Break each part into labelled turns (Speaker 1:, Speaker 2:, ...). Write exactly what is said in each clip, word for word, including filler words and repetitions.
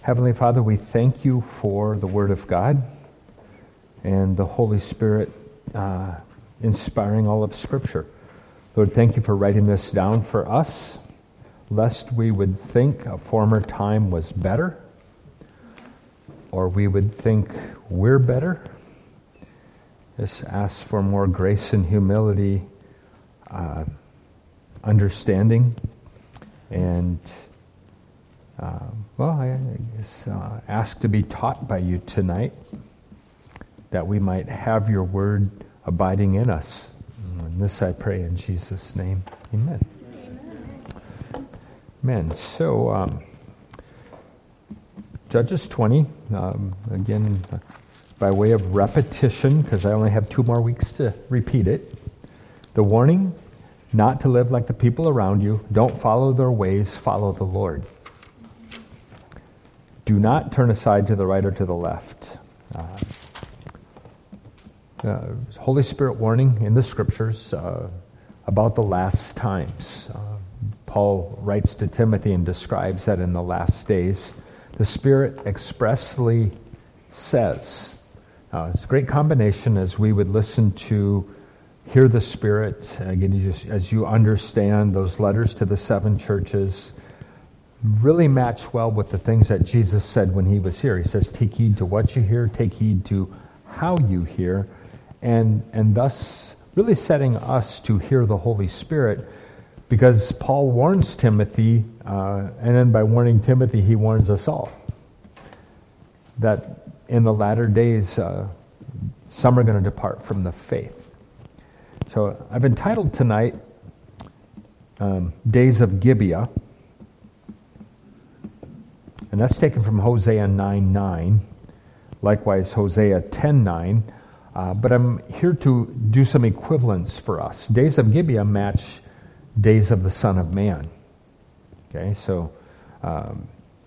Speaker 1: Heavenly Father, we thank you for the Word of God and the Holy Spirit uh, inspiring all of Scripture. Lord, thank you for writing this down for us, lest we would think a former time was better, or we would think we're better. Just ask for more grace and humility, uh, understanding, and uh, well, I guess uh, ask to be taught by you tonight, that we might have your word abiding in us. And this I pray in Jesus' name. Amen. Amen. Amen. So, um, Judges twenty, um, again, by way of repetition, because I only have two more weeks to repeat it. The warning, not to live like the people around you. Don't follow their ways, follow the Lord. Do not turn aside to the right or to the left. Uh, uh, Holy Spirit warning in the Scriptures uh, about the last times. Uh, Paul writes to Timothy and describes that in the last days, the Spirit expressly says, uh, it's a great combination as we would listen to hear the Spirit, again, you just, as you understand those letters to the seven churches, really match well with the things that Jesus said when he was here. He says, take heed to what you hear, take heed to how you hear, and and thus really setting us to hear the Holy Spirit, because Paul warns Timothy, uh, and then by warning Timothy, he warns us all, that in the latter days, uh, some are going to depart from the faith. So I've entitled tonight, um, Days of Gibeah, and that's taken from Hosea nine nine, likewise Hosea ten nine, uh, but I'm here to do some equivalents for us. Days of Gibeah match Days of the Son of Man. Okay, so um,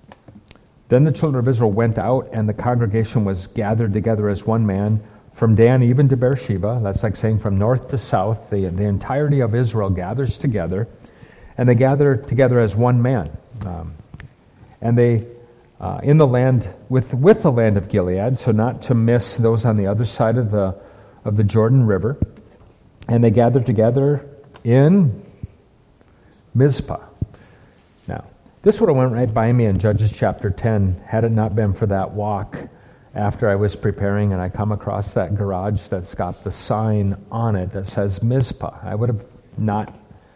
Speaker 1: then the children of Israel went out, and the congregation was gathered together as one man, from Dan even to Beersheba. That's like saying from north to south, the, the entirety of Israel gathers together, and they gather together as one man. Um, and they, uh, in the land, with with the land of Gilead, so not to miss those on the other side of the of the Jordan River, and they gathered together in Mizpah. Now, this would have went right by me in Judges chapter ten, had it not been for that walk after I was preparing, and I come across that garage that's got the sign on it that says Mizpah. I would have not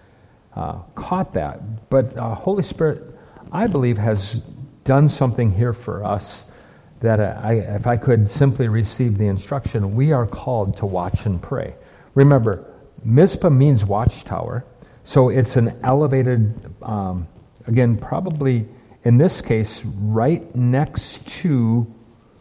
Speaker 1: uh, caught that. But uh, Holy Spirit, I believe, has done something here for us that I, if I could simply receive the instruction, we are called to watch and pray. Remember, Mizpah means watchtower, so it's an elevated, um, again, probably in this case, right next to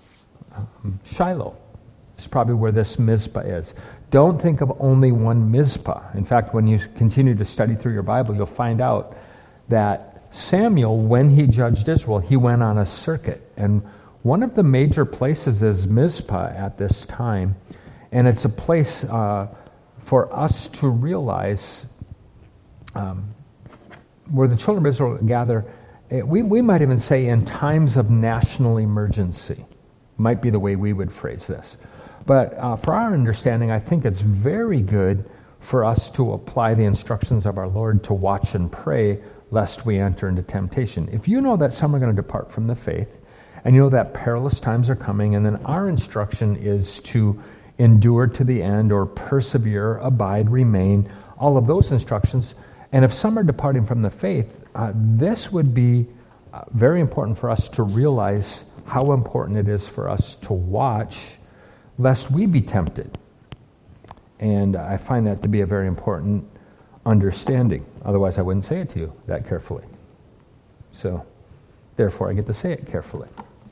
Speaker 1: um, Shiloh. It's probably where this Mizpah is. Don't think of only one Mizpah. In fact, when you continue to study through your Bible, you'll find out that Samuel, when he judged Israel, he went on a circuit. And one of the major places is Mizpah at this time. And it's a place uh, for us to realize um, where the children of Israel gather. We, we might even say in times of national emergency, might be the way we would phrase this. But uh, for our understanding, I think it's very good for us to apply the instructions of our Lord to watch and pray, lest we enter into temptation. If you know that some are going to depart from the faith, and you know that perilous times are coming, and then our instruction is to endure to the end, or persevere, abide, remain, all of those instructions. And if some are departing from the faith, uh, this would be uh, very important for us to realize how important it is for us to watch, lest we be tempted. And I find that to be a very important understanding. Otherwise, I wouldn't say it to you that carefully. So, therefore, I get to say it carefully.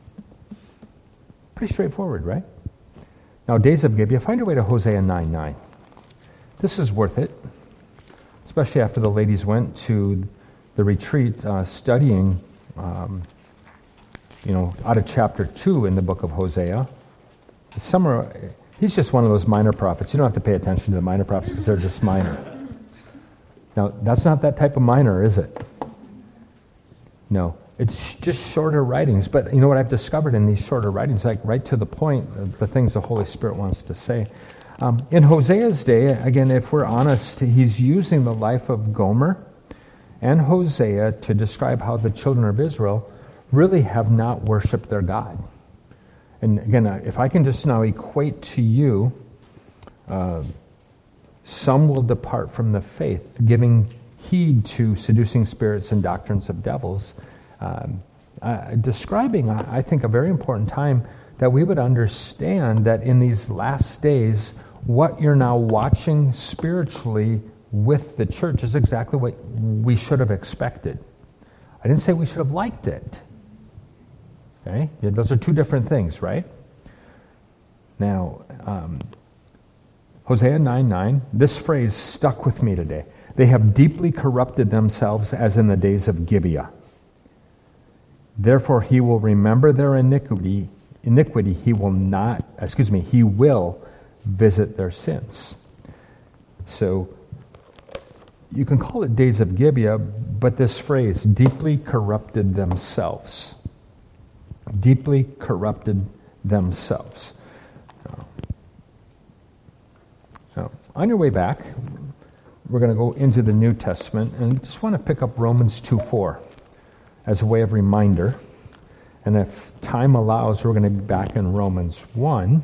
Speaker 1: Pretty straightforward, right? Now, Days of Gibeah, find your way to Hosea nine nine. This is worth it, especially after the ladies went to the retreat uh, studying, um, you know, out of chapter two in the book of Hosea. Some are, he's just one of those minor prophets. You don't have to pay attention to the minor prophets because they're just minor. Now, that's not that type of minor, is it? No. It's just shorter writings. But you know what I've discovered in these shorter writings, like right to the point, the things the Holy Spirit wants to say. Um, in Hosea's day, again, if we're honest, he's using the life of Gomer and Hosea to describe how the children of Israel really have not worshipped their God. And again, if I can just now equate to you, uh, some will depart from the faith, giving heed to seducing spirits and doctrines of devils, um, uh, describing, I think, a very important time that we would understand that in these last days, what you're now watching spiritually with the church is exactly what we should have expected. I didn't say we should have liked it. Okay? Yeah, those are two different things, right? Now, um, Hosea nine nine, this phrase stuck with me today. They have deeply corrupted themselves as in the days of Gibeah. Therefore he will remember their iniquity, iniquity he will not, excuse me, he will visit their sins. So, you can call it days of Gibeah, but this phrase, deeply corrupted themselves. Deeply corrupted themselves. So, on your way back, we're going to go into the New Testament, and just want to pick up Romans two four as a way of reminder. And if time allows, we're going to be back in Romans one.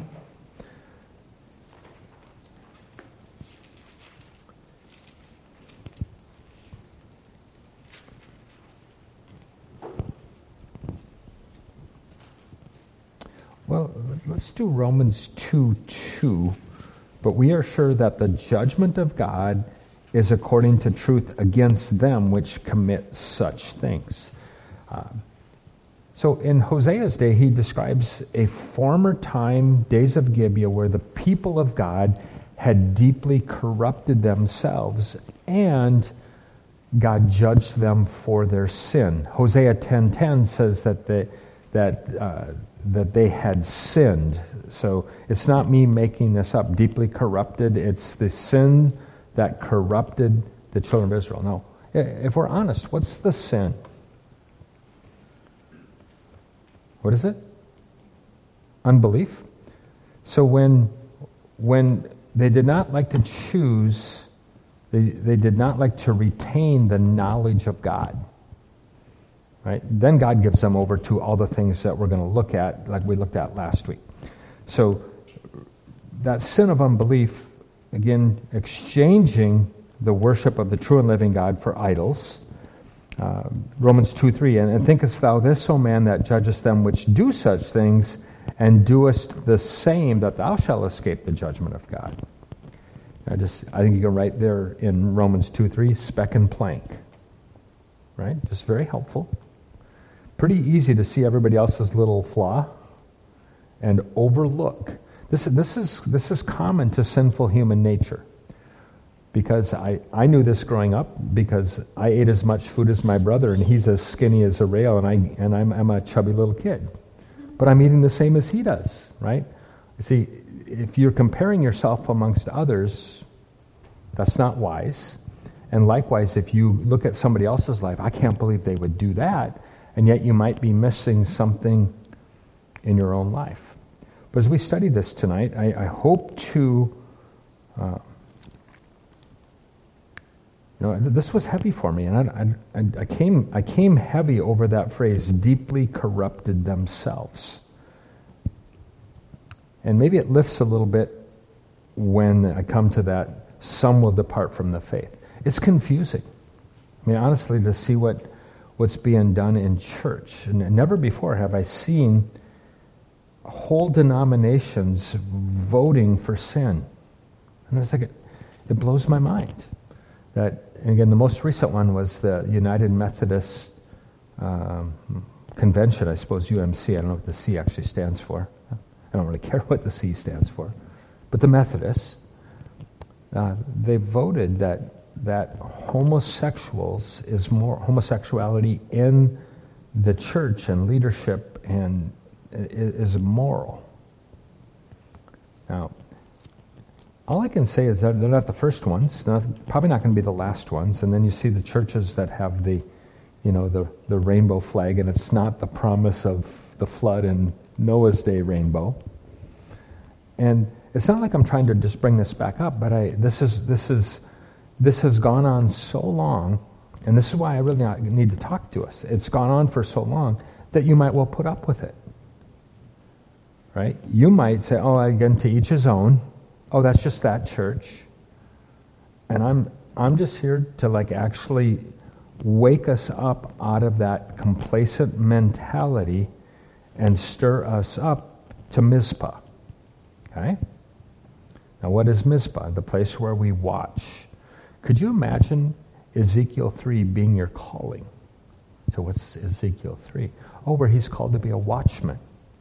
Speaker 1: Well, let's do Romans two two. But we are sure that the judgment of God is according to truth against them which commit such things. Uh, so in Hosea's day, he describes a former time, days of Gibeah, where the people of God had deeply corrupted themselves and God judged them for their sin. Hosea ten ten says that they, that uh, that they had sinned. So it's not me making this up, deeply corrupted. It's the sin that corrupted the children of Israel. No, if we're honest, what's the sin? What is it? Unbelief. So when when they did not like to choose, they, they did not like to retain the knowledge of God. Right? Then God gives them over to all the things that we're going to look at, like we looked at last week. So that sin of unbelief, again, exchanging the worship of the true and living God for idols. Uh, Romans two three, and, and thinkest thou this, O man, that judgest them which do such things, and doest the same, that thou shalt escape the judgment of God. I just, I think you can write there in Romans two three, speck and plank. Right? Just very helpful. Pretty easy to see everybody else's little flaw and overlook. This, this is this is common to sinful human nature. Because I, I knew this growing up, because I ate as much food as my brother, and he's as skinny as a rail, and, I, and I'm, I'm a chubby little kid. But I'm eating the same as he does, right? You see, if you're comparing yourself amongst others, that's not wise. And likewise, if you look at somebody else's life, I can't believe they would do that, and yet you might be missing something in your own life. But as we study this tonight, I, I hope to, uh, you know, this was heavy for me, and I, I, I came, I came heavy over that phrase, deeply corrupted themselves. And maybe it lifts a little bit when I come to that, some will depart from the faith. It's confusing. I mean, honestly, to see what, what's being done in church. And never before have I seen whole denominations voting for sin. And it's like, it, it blows my mind. That, and again, the most recent one was the United Methodist um, Convention, I suppose, U M C. I don't know what the C actually stands for. I don't really care what the C stands for. But the Methodists, uh, they voted that that homosexuals is more homosexuality in the church and leadership and is immoral. Now, all I can say is that they're not the first ones. Not, probably not going to be the last ones. And then you see the churches that have the you know, the, the rainbow flag, and it's not the promise of the flood and Noah's Day rainbow. And it's not like I'm trying to just bring this back up, but I this is this is this has gone on so long, and this is why I really need to talk to us. It's gone on for so long that you might well put up with it. Right? You might say, oh, again, to each his own. Oh, that's just that church. And I'm I'm just here to like actually wake us up out of that complacent mentality and stir us up to Mizpah. Okay? Now, what is Mizpah? The place where we watch. Could you imagine Ezekiel three being your calling? So what's Ezekiel three? Oh, where he's called to be a watchman.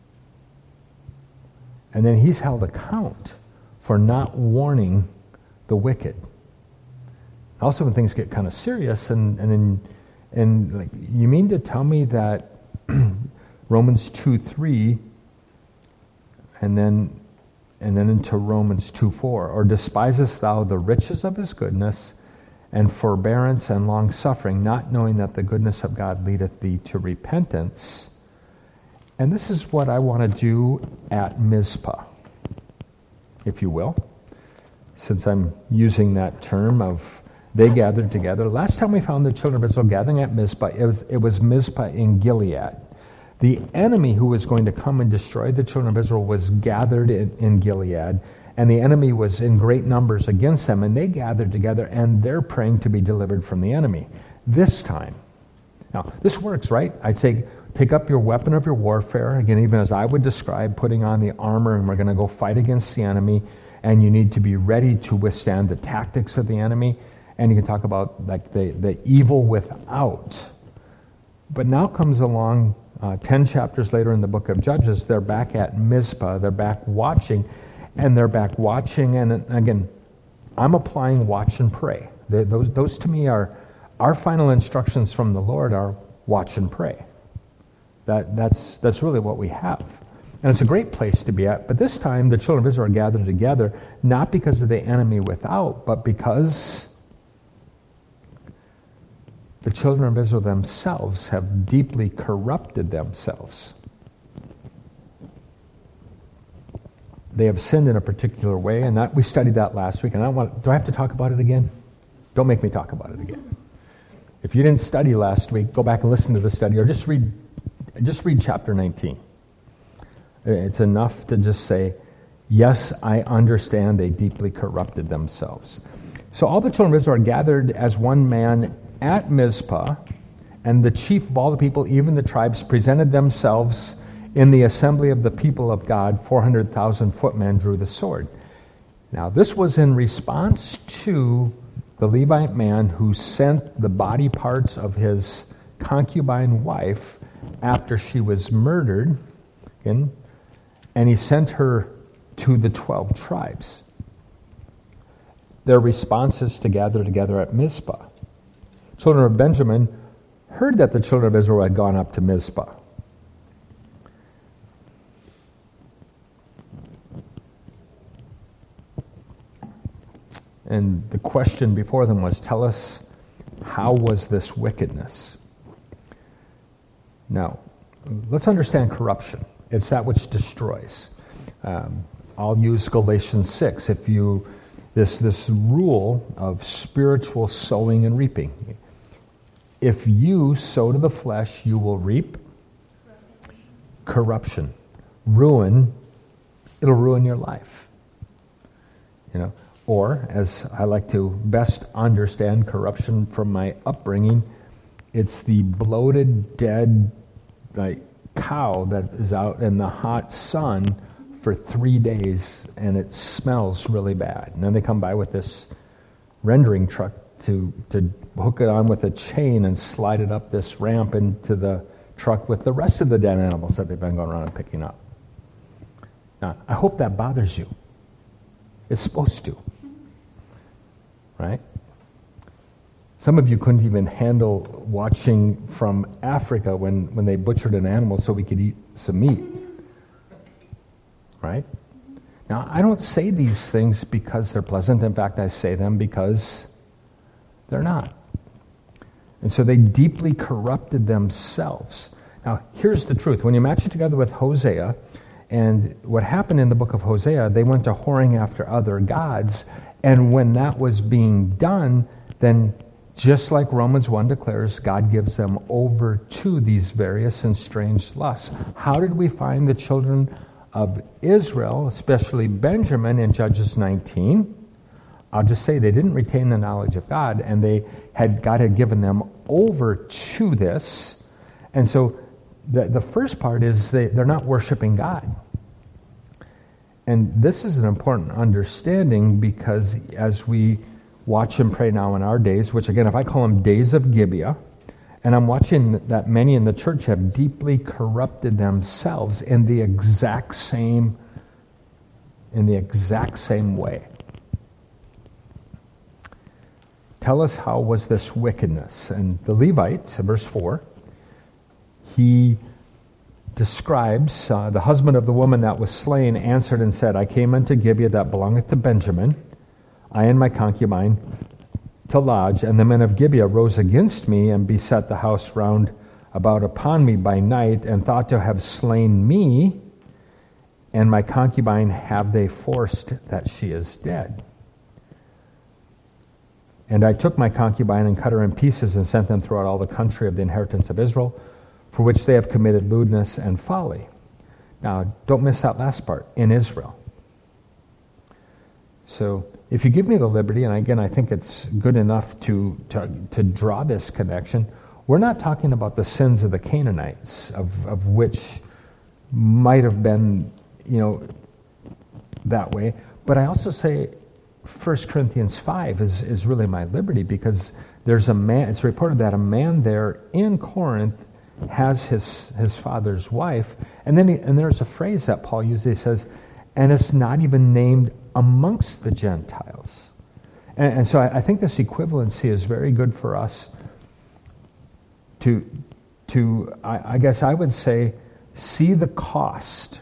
Speaker 1: And then he's held account for not warning the wicked. Also, when things get kind of serious, and and then, and like, you mean to tell me that Romans two three, and then and then into Romans two four, or despisest thou the riches of his goodness, and forbearance and long suffering, not knowing that the goodness of God leadeth thee to repentance? And this is what I want to do at Mizpah, if you will, since I'm using that term of they gathered together. Last time we found the children of Israel gathering at Mizpah, it was, it was Mizpah in Gilead. The enemy who was going to come and destroy the children of Israel was gathered in, in Gilead, and the enemy was in great numbers against them, and they gathered together, and they're praying to be delivered from the enemy. This time, now, this works, right? I'd say take up your weapon of your warfare, again, even as I would describe, putting on the armor, and we're going to go fight against the enemy, and you need to be ready to withstand the tactics of the enemy. And you can talk about like the, the evil without. But now comes along uh, ten chapters later in the book of Judges, they're back at Mizpah, they're back watching, and they're back watching, and again, I'm applying watch and pray. They, those, those to me are, our final instructions from the Lord are watch and pray. That, that's, that's really what we have. And it's a great place to be at, but this time the children of Israel are gathered together, not because of the enemy without, but because the children of Israel themselves have deeply corrupted themselves. They have sinned in a particular way, and that, we studied that last week. And I don't want. Do I have to talk about it again? Don't make me talk about it again. If you didn't study last week, go back and listen to the study, or just read, just read chapter nineteen. It's enough to just say, yes, I understand they deeply corrupted themselves. So all the children of Israel are gathered as one man at Mizpah, and the chief of all the people, even the tribes, presented themselves in the assembly of the people of God. four hundred thousand footmen drew the sword. Now, this was in response to the Levite man who sent the body parts of his concubine wife after she was murdered, and he sent her to the twelve tribes. Their response is to gather together at Mizpah. Children of Benjamin heard that the children of Israel had gone up to Mizpah. And the question before them was, tell us, how was this wickedness? Now, let's understand corruption. It's that which destroys. Um, I'll use Galatians six. If you, this this rule of spiritual sowing and reaping. If you sow to the flesh, you will reap corruption, ruin. It'll ruin your life. You know, or as I like to best understand corruption from my upbringing, it's the bloated, dead, like cow that is out in the hot sun for three days, and it smells really bad. And then they come by with this rendering truck to to hook it on with a chain and slide it up this ramp into the truck with the rest of the dead animals that they've been going around and picking up. Now, I hope that bothers you. It's supposed to. Right? Some of you couldn't even handle watching from Africa when, when they butchered an animal so we could eat some meat. Right? Now, I don't say these things because they're pleasant. In fact, I say them because they're not. And so they deeply corrupted themselves. Now, here's the truth. When you match it together with Hosea, and what happened in the book of Hosea, they went to whoring after other gods, and when that was being done, then just like Romans one declares, God gives them over to these various and strange lusts. How did we find the children of Israel, especially Benjamin, in Judges nineteen? I'll just say they didn't retain the knowledge of God, and they had God had given them over to this. And so the, the first part is they, they're not worshiping God. And this is an important understanding, because as we watch and pray now in our days, which again, if I call them days of Gibeah, and I'm watching that many in the church have deeply corrupted themselves in the exact same, in the exact same way. Tell us, how was this wickedness? And the Levite, verse four, he describes, uh, the husband of the woman that was slain answered and said, I came unto Gibeah that belongeth to Benjamin, I and my concubine, to lodge, and the men of Gibeah rose against me and beset the house round about upon me by night, and thought to have slain me, and my concubine have they forced that she is dead. And I took my concubine and cut her in pieces and sent them throughout all the country of the inheritance of Israel, for which they have committed lewdness and folly. Now, don't miss that last part, in Israel. So, if you give me the liberty, and again, I think it's good enough to, to, to draw this connection, we're not talking about the sins of the Canaanites, of, of which might have been, you know, that way. But I also say First Corinthians five is, is really my liberty, because there's a man, it's reported that a man there in Corinth has his, his father's wife, and then he, and there's a phrase that Paul usually says, and it's not even named amongst the Gentiles. And, and so I, I think this equivalency is very good for us to, to I, I guess I would say, see the cost.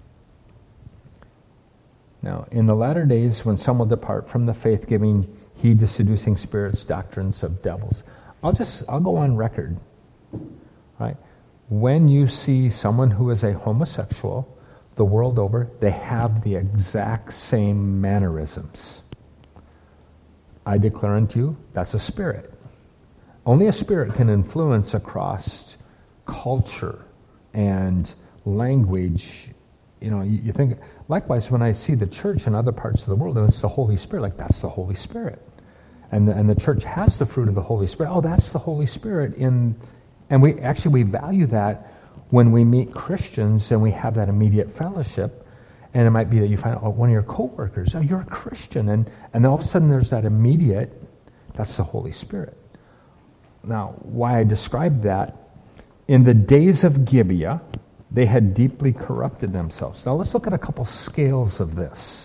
Speaker 1: Now, in the latter days, when some will depart from the faith, giving heed to seducing spirits, doctrines of devils. I'll just, I'll go on record, right? When you see someone who is a homosexual, the world over, they have the exact same mannerisms. I declare unto you, that's a spirit. Only a spirit can influence across culture and language. You know, you, you think, likewise, when I see the church in other parts of the world, and it's the Holy Spirit, like that's the Holy Spirit. And the, and the church has the fruit of the Holy Spirit. Oh, that's the Holy Spirit. In, and we actually, we value that when we meet Christians and we have that immediate fellowship. And it might be that you find, oh, one of your coworkers, oh, you're a Christian. And, and all of a sudden there's that immediate, that's the Holy Spirit. Now, why I described that, in the days of Gibeah, they had deeply corrupted themselves. Now let's look at a couple scales of this.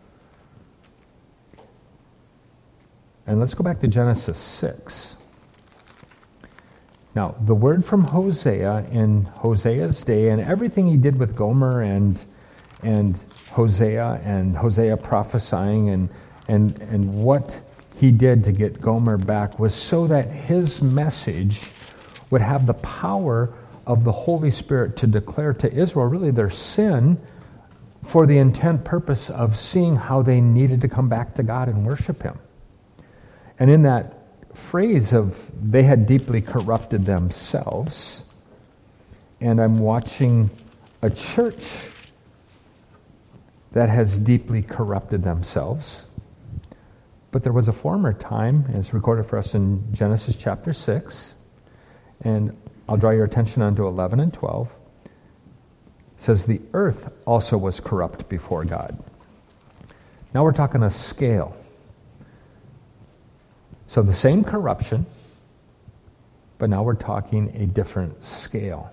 Speaker 1: And let's go back to Genesis six. Now, the word from Hosea in Hosea's day, and everything he did with Gomer and and Hosea, and Hosea prophesying, and and and what he did to get Gomer back, was so that his message would have the power of the Holy Spirit to declare to Israel really their sin, for the intent purpose of seeing how they needed to come back to God and worship him. And in that phrase of they had deeply corrupted themselves, and I'm watching a church that has deeply corrupted themselves. But there was a former time, as recorded for us in Genesis chapter six, and I'll draw your attention onto eleven and twelve. It says, the earth also was corrupt before God. Now we're talking a scale. So the same corruption, but now we're talking a different scale.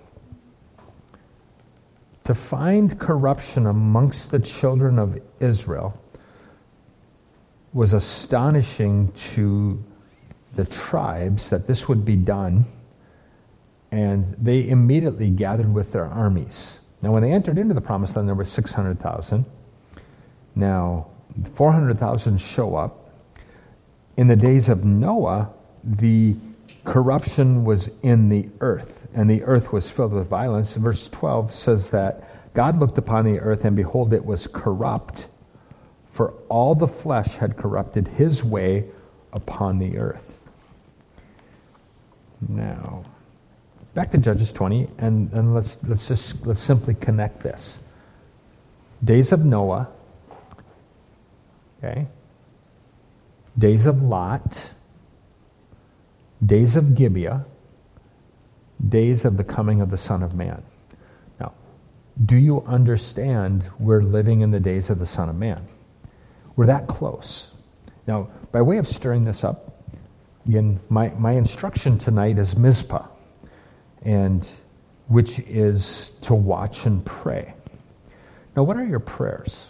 Speaker 1: To find corruption amongst the children of Israel was astonishing to the tribes that this would be done, and they immediately gathered with their armies. Now, when they entered into the promised land, there were six hundred thousand. Now, four hundred thousand show up. In the days of Noah, the corruption was in the earth, and the earth was filled with violence. Verse twelve says that God looked upon the earth, and behold, it was corrupt, for all the flesh had corrupted his way upon the earth. Now, back to Judges twenty, and, and let's let's just let's simply connect this. Days of Noah, okay, days of Lot, days of Gibeah, days of the coming of the Son of Man. Now, do you understand we're living in the days of the Son of Man? We're that close. Now, by way of stirring this up, again, my, my instruction tonight is Mizpah, and which is to watch and pray. Now, what are your prayers?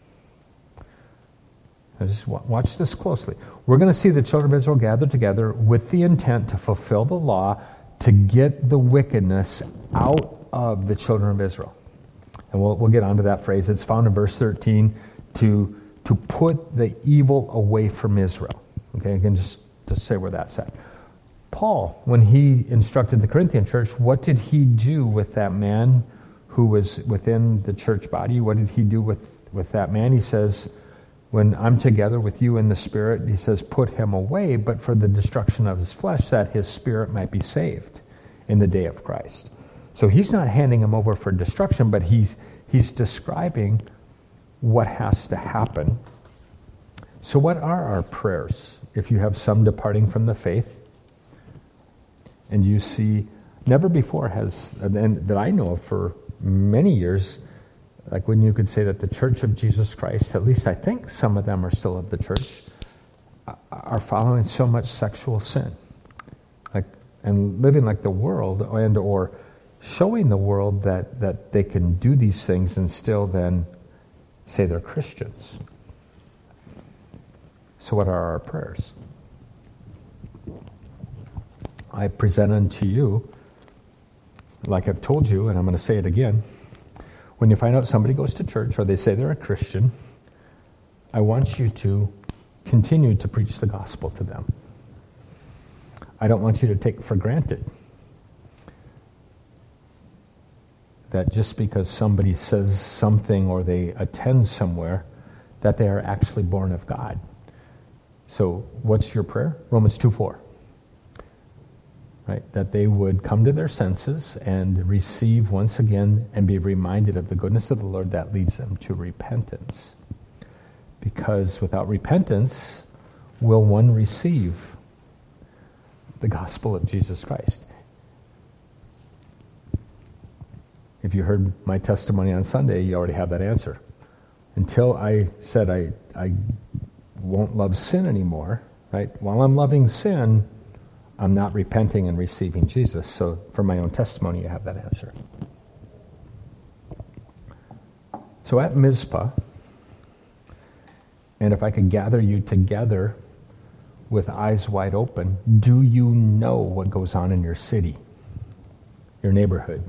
Speaker 1: Now, just watch this closely. We're going to see the children of Israel gathered together with the intent to fulfill the law, to get the wickedness out of the children of Israel. And we'll, we'll get onto that phrase. It's found in verse thirteen, to, to put the evil away from Israel. Okay, again, just to say where that's at. Paul, when he instructed the Corinthian church, what did he do with that man who was within the church body? What did he do with, with that man? He says, when I'm together with you in the Spirit, he says, put him away, but for the destruction of his flesh, that his spirit might be saved in the day of Christ. So he's not handing him over for destruction, but he's he's describing what has to happen. So what are our prayers? If you have some departing from the faith, and you see, never before has, and that I know of for many years, like when you could say that the Church of Jesus Christ, at least I think some of them are still of the church, are following so much sexual sin, like, and living like the world, and or showing the world that, that they can do these things and still then say they're Christians. So what are our prayers? I present unto you, like I've told you, and I'm going to say it again, when you find out somebody goes to church or they say they're a Christian, I want you to continue to preach the gospel to them. I don't want you to take for granted that just because somebody says something or they attend somewhere, that they are actually born of God. So what's your prayer? Romans two four. Right? That they would come to their senses and receive once again and be reminded of the goodness of the Lord that leads them to repentance. Because without repentance, will one receive the gospel of Jesus Christ? If you heard my testimony on Sunday, you already have that answer. Until I said I, I won't love sin anymore, right? While I'm loving sin, I'm not repenting and receiving Jesus. So for my own testimony, you have that answer. So at Mizpah, and if I could gather you together with eyes wide open, do you know what goes on in your city, your neighborhood?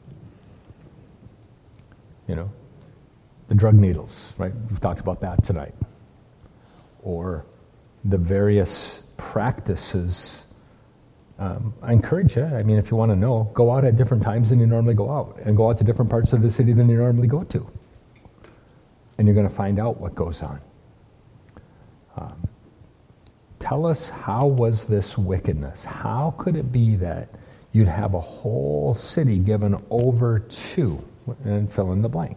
Speaker 1: You know, the drug needles, right? We've talked about that tonight. Or the various practices. Um, I encourage you, I mean, if you want to know, go out at different times than you normally go out, and go out to different parts of the city than you normally go to. And you're going to find out what goes on. Um, tell us, how was this wickedness? How could it be that you'd have a whole city given over to, and fill in the blank?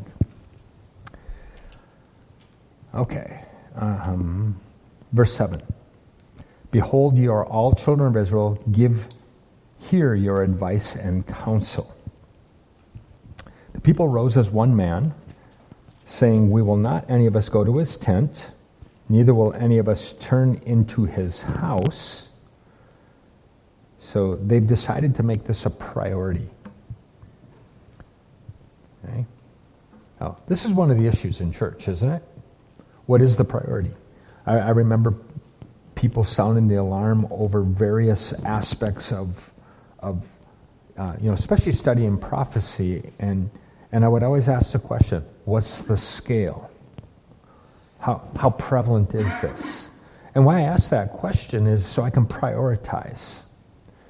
Speaker 1: Okay. Um, verse seven. Behold, you are all children of Israel. Give here your advice and counsel. The people rose as one man, saying, we will not any of us go to his tent, neither will any of us turn into his house. So they've decided to make this a priority. Okay? Now, this is one of the issues in church, isn't it? What is the priority? I, I remember people sounding the alarm over various aspects of, of uh, you know, especially studying prophecy, and and I would always ask the question: what's the scale? How how prevalent is this? And why I ask that question is so I can prioritize.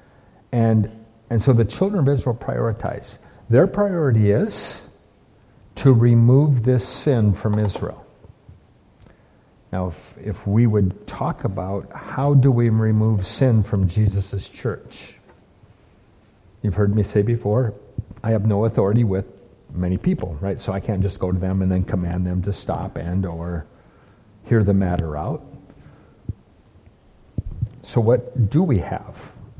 Speaker 1: And, and so the children of Israel prioritize. Their priority is to remove this sin from Israel. Now, if, if we would talk about how do we remove sin from Jesus' church? You've heard me say before, I have no authority with many people, right? So I can't just go to them and then command them to stop and or hear the matter out. So what do we have?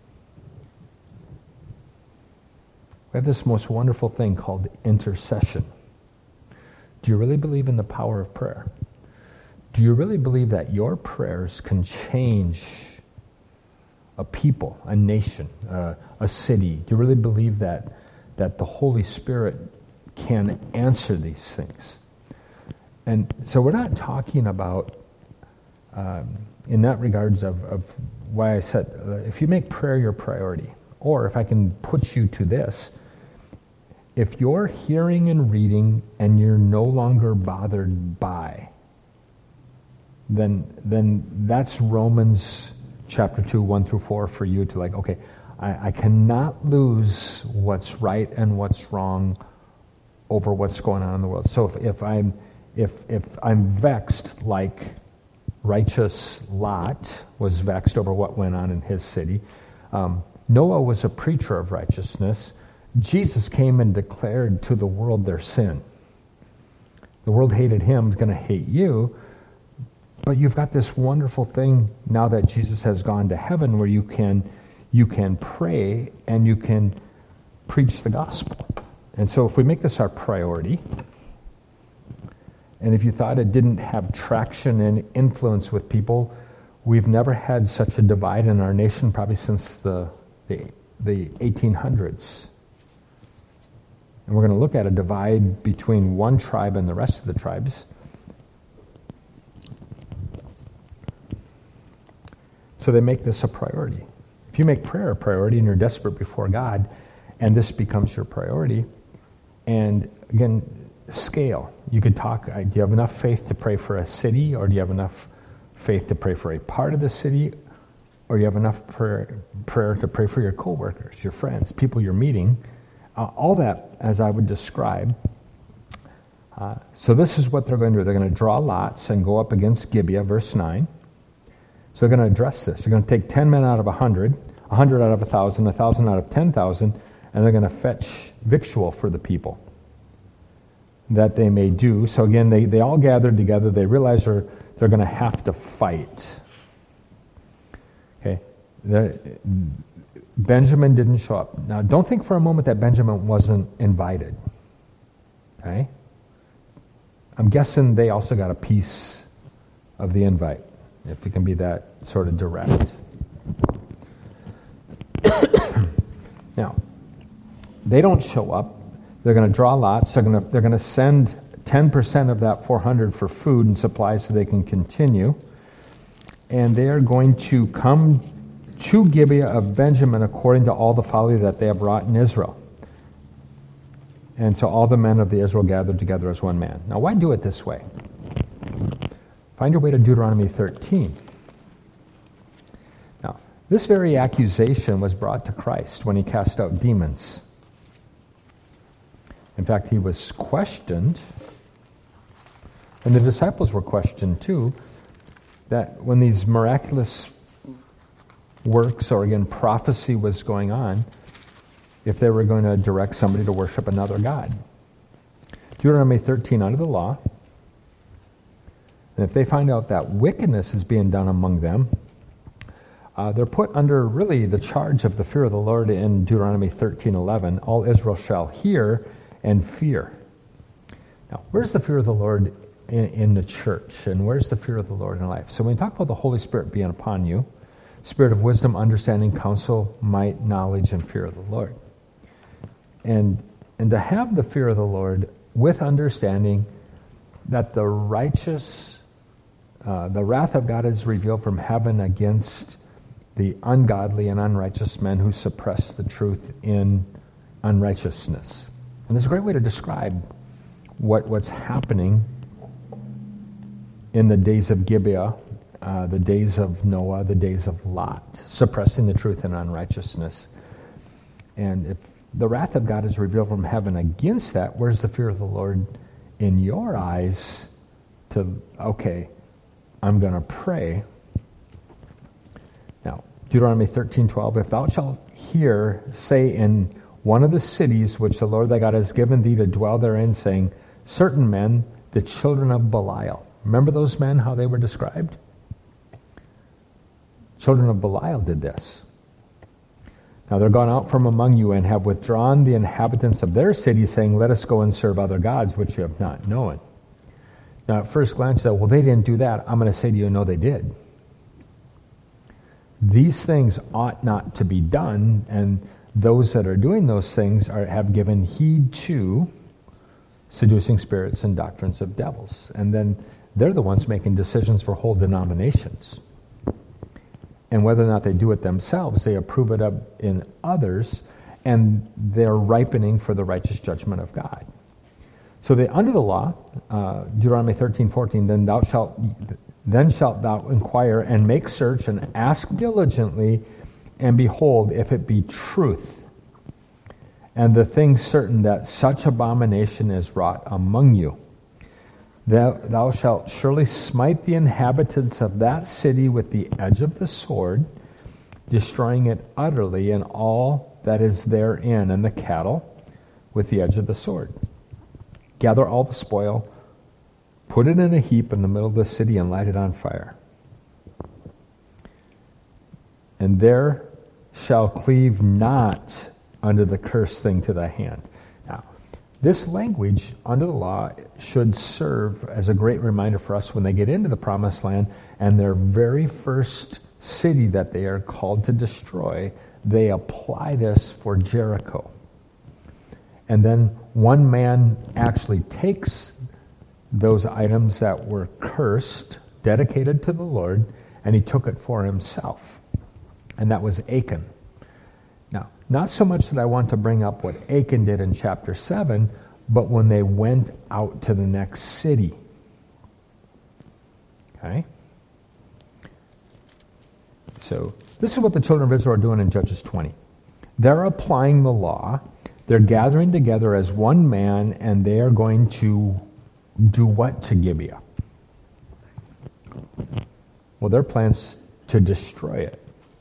Speaker 1: We have this most wonderful thing called intercession. Do you really believe in the power of prayer? Do you really believe that your prayers can change a people, a nation, uh, a city? Do you really believe that that the Holy Spirit can answer these things? And so we're not talking about, um, in that regards, of, of why I said, uh, if you make prayer your priority, or if I can put you to this, if you're hearing and reading and you're no longer bothered by, then then that's Romans chapter two, one through four for you to like, okay, I, I cannot lose what's right and what's wrong over what's going on in the world. So if, if I'm if if I'm vexed like righteous Lot was vexed over what went on in his city, um, Noah was a preacher of righteousness. Jesus came and declared to the world their sin. The world hated him, is going to hate you. But you've got this wonderful thing now that Jesus has gone to heaven where you can you can pray and you can preach the gospel. And so if we make this our priority, and if you thought it didn't have traction and influence with people, we've never had such a divide in our nation probably since the the, the eighteen hundreds. And we're going to look at a divide between one tribe and the rest of the tribes. So they make this a priority. If you make prayer a priority and you're desperate before God, and this becomes your priority, and again, scale. You could talk, do you have enough faith to pray for a city, or do you have enough faith to pray for a part of the city, or do you have enough prayer, prayer to pray for your coworkers, your friends, people you're meeting? Uh, all that, as I would describe. Uh, so this is what they're going to do. They're going to draw lots and go up against Gibeah, verse nine. So they're going to address this. They're going to take ten men out of a hundred, a hundred out of a thousand, a thousand out of ten thousand, and they're going to fetch victual for the people that they may do. So again, they, they all gathered together. They realize they're, they're going to have to fight. Okay. They're, Benjamin didn't show up. Now, don't think for a moment that Benjamin wasn't invited. Okay? I'm guessing they also got a piece of the invite, if it can be that sort of direct. Now, they don't show up. They're going to draw lots. They're going to, they're going to send ten percent of that four hundred for food and supplies so they can continue. And they are going to come to Gibeah of Benjamin according to all the folly that they have wrought in Israel. And so all the men of the Israel gathered together as one man. Now, why do it this way? Find your way to Deuteronomy thirteen. Now, this very accusation was brought to Christ when he cast out demons. In fact, he was questioned, and the disciples were questioned too, that when these miraculous works, or again, prophecy was going on, if they were going to direct somebody to worship another god. Deuteronomy thirteen, under the law, and if they find out that wickedness is being done among them, uh, they're put under really the charge of the fear of the Lord in Deuteronomy thirteen eleven. All Israel shall hear and fear. Now, where's the fear of the Lord in, in the church? And where's the fear of the Lord in life? So when we talk about the Holy Spirit being upon you, spirit of wisdom, understanding, counsel, might, knowledge, and fear of the Lord. And and to have the fear of the Lord with understanding that the righteous, uh, the wrath of God is revealed from heaven against the ungodly and unrighteous men who suppress the truth in unrighteousness. And there's a great way to describe what, what's happening in the days of Gibeah, uh, the days of Noah, the days of Lot, suppressing the truth in unrighteousness. And if the wrath of God is revealed from heaven against that, where's the fear of the Lord in your eyes to, okay, I'm going to pray. Now, Deuteronomy thirteen twelve, if thou shalt hear say in one of the cities which the Lord thy God has given thee to dwell therein, saying, certain men, the children of Belial. Remember those men, how they were described? Children of Belial did this. Now they're gone out from among you and have withdrawn the inhabitants of their city, saying, let us go and serve other gods which you have not known. Now at first glance, you say, well, they didn't do that. I'm going to say to you, no, they did. These things ought not to be done, and those that are doing those things are, have given heed to seducing spirits and doctrines of devils. And then they're the ones making decisions for whole denominations. And whether or not they do it themselves, they approve it of in others, and they're ripening for the righteous judgment of God. So they, under the law, uh, Deuteronomy thirteen fourteen, then thou shalt, then shalt thou inquire and make search and ask diligently, and behold, if it be truth, and the thing certain that such abomination is wrought among you. Thou, thou shalt surely smite the inhabitants of that city with the edge of the sword, destroying it utterly, and all that is therein, and the cattle with the edge of the sword. Gather all the spoil, put it in a heap in the middle of the city, and light it on fire. And there shall cleave not under the cursed thing to thy hand. Now, this language under the law should serve as a great reminder for us when they get into the promised land and their very first city that they are called to destroy, they apply this for Jericho. And then one man actually takes those items that were cursed, dedicated to the Lord, and he took it for himself. And that was Achan. Now, not so much that I want to bring up what Achan did in chapter seven, but when they went out to the next city. Okay? So, this is what the children of Israel are doing in Judges twenty. They're applying the law. They're gathering together as one man, and they are going to do what to Gibeah? Well, their plans to destroy it.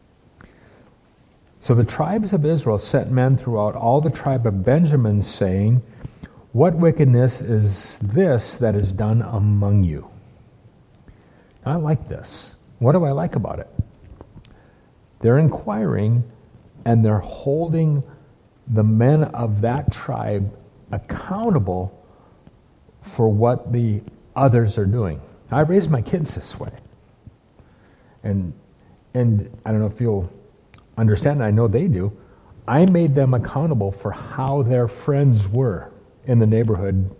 Speaker 1: So the tribes of Israel sent men throughout all the tribe of Benjamin, saying, what wickedness is this that is done among you? Now, I like this. What do I like about it? They're inquiring, and they're holding the men of that tribe accountable for what the others are doing. I raised my kids this way. And and I don't know if you'll understand, I know they do. I made them accountable for how their friends were in the neighborhood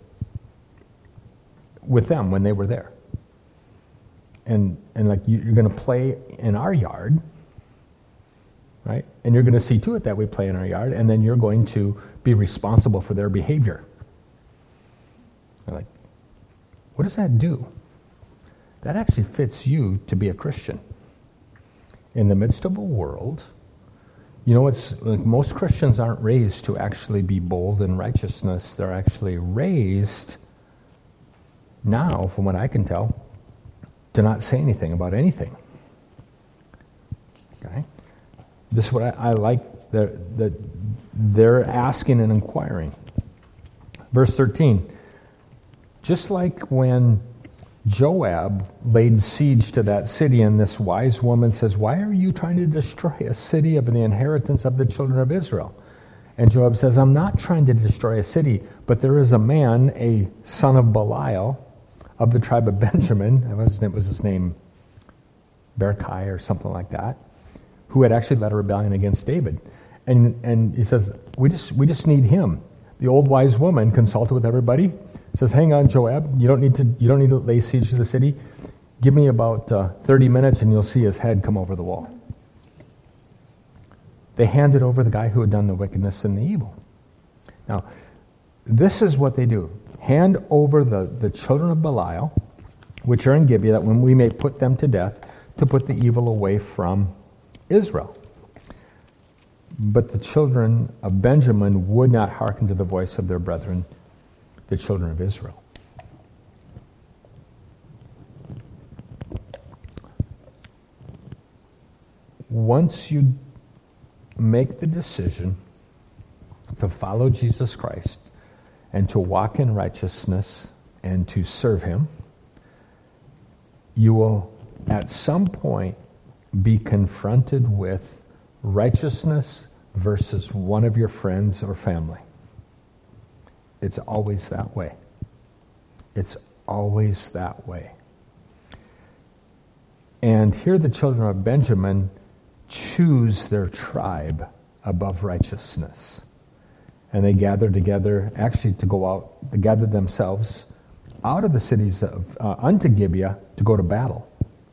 Speaker 1: with them when they were there. And and like you, you're going to play in our yard, right? And you're going to see to it that we play in our yard, and then you're going to be responsible for their behavior. You're like, what does that do? That actually fits you to be a Christian. In the midst of a world, you know, it's like most Christians aren't raised to actually be bold in righteousness. They're actually raised now, from what I can tell, to not say anything about anything. Okay? This is what I, I like, that the, they're asking and inquiring. Verse thirteen, just like when Joab laid siege to that city, and this wise woman says, why are you trying to destroy a city of the inheritance of the children of Israel? And Joab says, I'm not trying to destroy a city, but there is a man, a son of Belial, of the tribe of Benjamin, it was, it was his name, Berechiah or something like that, who had actually led a rebellion against David. And and he says, we just we just need him. The old wise woman consulted with everybody, says, hang on, Joab, you don't need to you don't need to lay siege to the city. Give me about uh, thirty minutes and you'll see his head come over the wall. They handed over the guy who had done the wickedness and the evil. Now, this is what they do. Hand over the, the children of Belial, which are in Gibeah, that when we may put them to death, to put the evil away from Israel. But the children of Benjamin would not hearken to the voice of their brethren, the children of Israel. Once you make the decision to follow Jesus Christ and to walk in righteousness and to serve him, you will at some point be confronted with righteousness versus one of your friends or family. It's always that way. It's always that way. And here the children of Benjamin choose their tribe above righteousness. And they gather together, actually to go out, to gather themselves out of the cities of, uh, unto Gibeah to go to battle.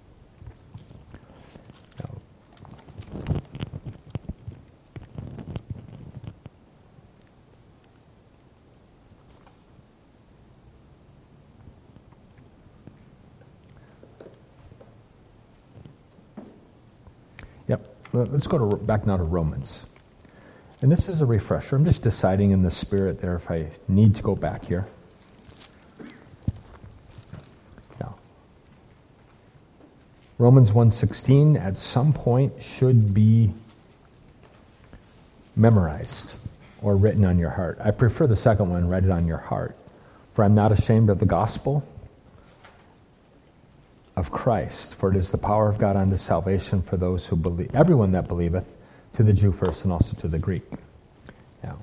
Speaker 1: Yep. Let's go to back now to Romans. And this is a refresher. I'm just deciding in the spirit there if I need to go back here. Now, Romans one sixteen at some point should be memorized or written on your heart. I prefer the second one, write it on your heart. For I'm not ashamed of the gospel of Christ, for it is the power of God unto salvation for those who believe, everyone that believeth, to the Jew first and also to the Greek. Now,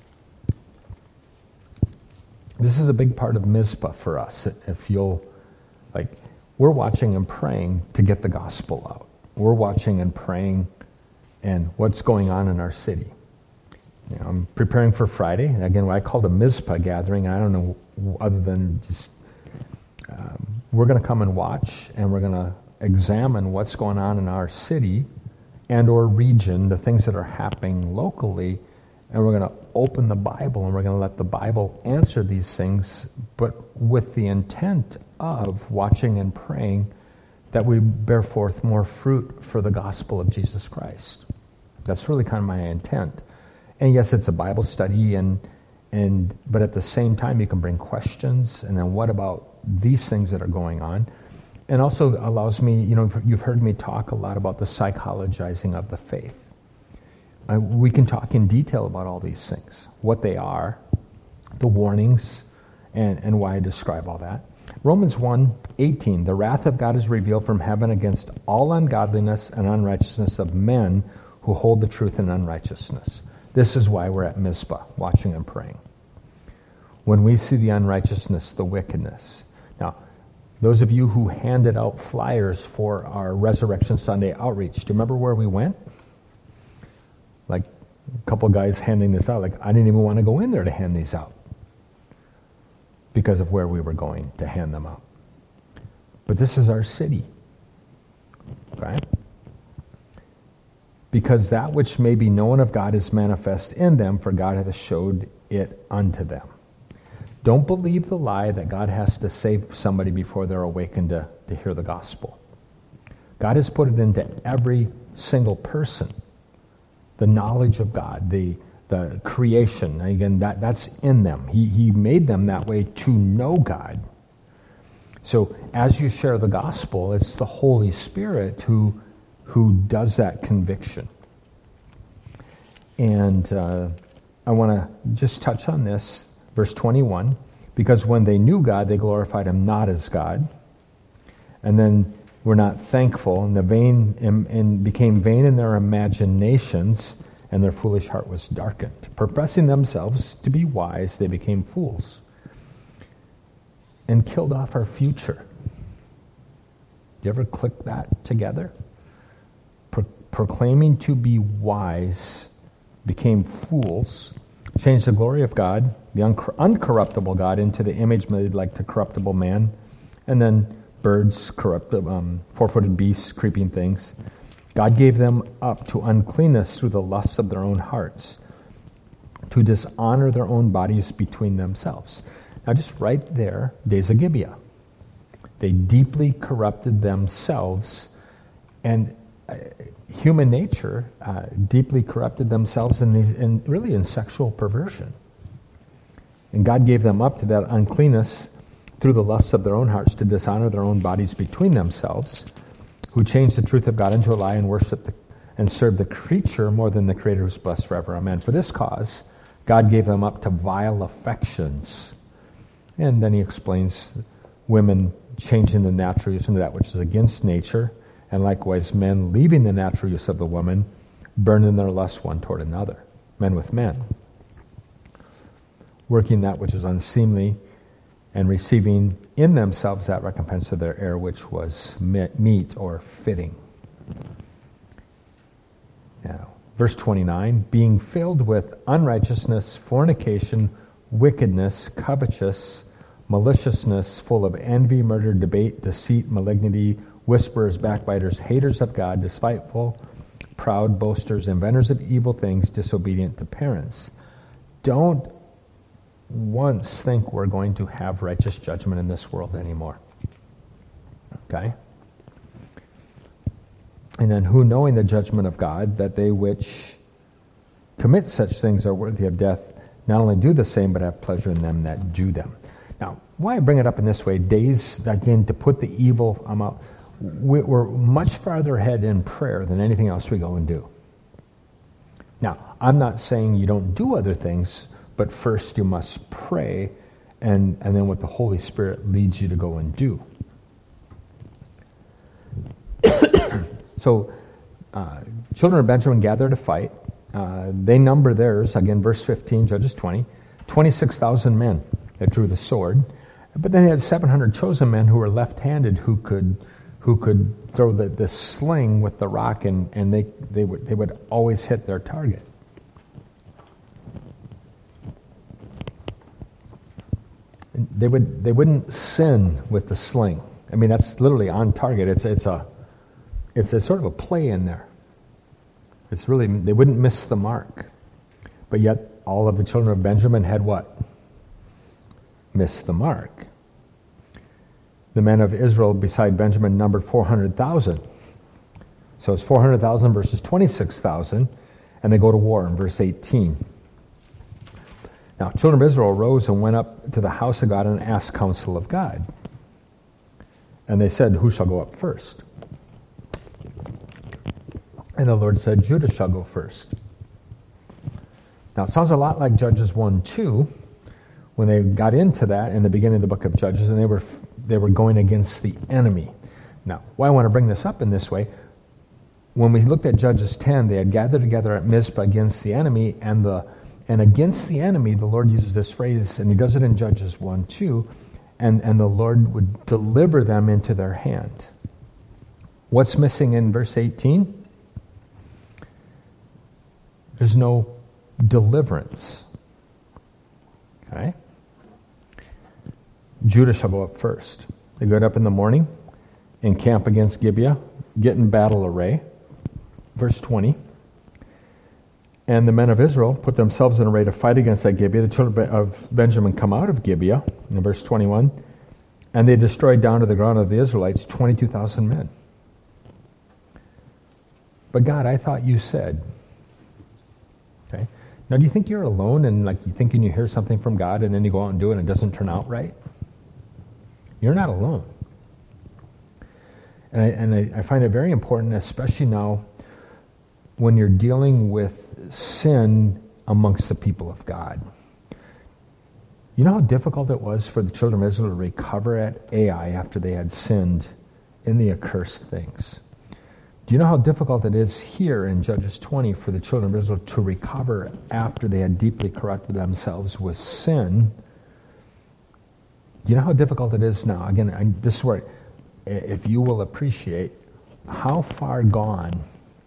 Speaker 1: this is a big part of Mizpah for us. If you'll, like, we're watching and praying to get the gospel out. We're watching and praying and what's going on in our city. You know, I'm preparing for Friday. And again, what I called a Mizpah gathering. I don't know other than just um, we're going to come and watch, and we're going to examine what's going on in our city and or region, the things that are happening locally, and we're going to open the Bible, and we're going to let the Bible answer these things, but with the intent of watching and praying that we bear forth more fruit for the gospel of Jesus Christ. That's really kind of my intent. And yes, it's a Bible study, and and but at the same time, you can bring questions, and then what about these things that are going on? And also allows me, you know, you've heard me talk a lot about the psychologizing of the faith. Uh, we can talk in detail about all these things, what they are, the warnings, and, and why I describe all that. Romans one eighteen, the wrath of God is revealed from heaven against all ungodliness and unrighteousness of men who hold the truth in unrighteousness. This is why we're at Mizpah, watching and praying. When we see the unrighteousness, the wickedness. Now, those of you who handed out flyers for our Resurrection Sunday outreach, do you remember where we went? Like a couple guys handing this out. Like, I didn't even want to go in there to hand these out because of where we were going to hand them out. But this is our city. Okay? Because that which may be known of God is manifest in them, for God hath showed it unto them. Don't believe the lie that God has to save somebody before they're awakened to, to hear the gospel. God has put it into every single person. The knowledge of God, the the creation, again, that, that's in them. He, he made them that way to know God. So as you share the gospel, it's the Holy Spirit who who does that conviction. And uh, I want to just touch on this, verse twenty-one, because when they knew God, they glorified him not as God. And then were not thankful, and the vain and, and became vain in their imaginations, and their foolish heart was darkened. Professing themselves to be wise, they became fools and killed off our future. Do you ever click that together? Pro- proclaiming to be wise, became fools, changed the glory of God, the uncor- uncorruptible God, into the image made like to corruptible man, and then birds, corrupt, um, four-footed beasts, creeping things. God gave them up to uncleanness through the lusts of their own hearts, to dishonor their own bodies between themselves. Now just right there, days of Gibeah. They deeply corrupted themselves, and human nature uh, deeply corrupted themselves in, these, in really in sexual perversion. And God gave them up to that uncleanness through the lusts of their own hearts to dishonor their own bodies between themselves, who changed the truth of God into a lie and worshiped the, and served the creature more than the Creator who's blessed forever. Amen. For this cause, God gave them up to vile affections. And then he explains women changing the natural use into that which is against nature, and likewise men leaving the natural use of the woman, burning their lust one toward another, men with men, working that which is unseemly, and receiving in themselves that recompense of their error which was meet or fitting. Now, verse twenty-nine, being filled with unrighteousness, fornication, wickedness, covetous, maliciousness, full of envy, murder, debate, deceit, malignity, whisperers, backbiters, haters of God, despiteful, proud, boasters, inventors of evil things, disobedient to parents. Don't once think we're going to have righteous judgment in this world anymore. Okay? And then who, knowing the judgment of God, that they which commit such things are worthy of death, not only do the same, but have pleasure in them that do them. Now, why I bring it up in this way, days, again, to put the evil um, out, we're much farther ahead in prayer than anything else we go and do. Now, I'm not saying you don't do other things, but first you must pray, and, and then what the Holy Spirit leads you to go and do. So, uh, children of Benjamin gather to fight. Uh, they number theirs, again, verse fifteen, Judges twenty, twenty-six thousand men that drew the sword. But then they had seven hundred chosen men who were left-handed who could who could throw the, the sling with the rock, and, and they, they, would, they would always hit their target. They would they wouldn't sin with the sling. I mean, that's literally on target. It's it's a it's a sort of a play in there. It's really, they wouldn't miss the mark. But yet all of the children of Benjamin had what? Missed the mark. The men of Israel beside Benjamin numbered four hundred thousand. So it's four hundred thousand versus twenty-six thousand, and they go to war in verse eighteen. Now, children of Israel rose and went up to the house of God and asked counsel of God. And they said, who shall go up first? And the Lord said, Judah shall go first. Now, it sounds a lot like Judges one two, when they got into that in the beginning of the book of Judges, and they were they were going against the enemy. Now, why I want to bring this up in this way, when we looked at Judges ten, they had gathered together at Mizpah against the enemy, and the And against the enemy, the Lord uses this phrase, and he does it in Judges one two, and, and the Lord would deliver them into their hand. What's missing in verse eighteen? There's no deliverance. Okay? Judah shall go up first. They go up in the morning, encamp against Gibeah, get in battle array. Verse twenty. And the men of Israel put themselves in array to fight against that Gibeah. The children of Benjamin come out of Gibeah, in verse twenty-one, and they destroyed down to the ground of the Israelites twenty-two thousand men. But God, I thought you said. Okay. Now, do you think you're alone and like you thinking you hear something from God and then you go out and do it and it doesn't turn out right? You're not alone. And I, and I, I find it very important, especially now, when you're dealing with sin amongst the people of God. You know how difficult it was for the children of Israel to recover at Ai after they had sinned in the accursed things? Do you know how difficult it is here in Judges twenty for the children of Israel to recover after they had deeply corrupted themselves with sin? Do you know how difficult it is now? Again, I, this is where, if you will appreciate how far gone,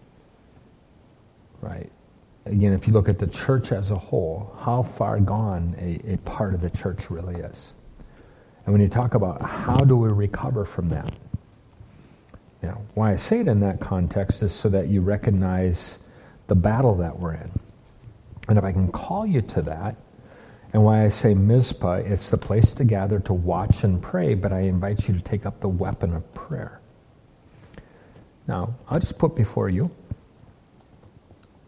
Speaker 1: right? Again, if you look at the church as a whole, how far gone a, a part of the church really is. And when you talk about how do we recover from that, you know, why I say it in that context is so that you recognize the battle that we're in. And if I can call you to that, and why I say Mizpah, it's the place to gather to watch and pray, but I invite you to take up the weapon of prayer. Now, I'll just put before you,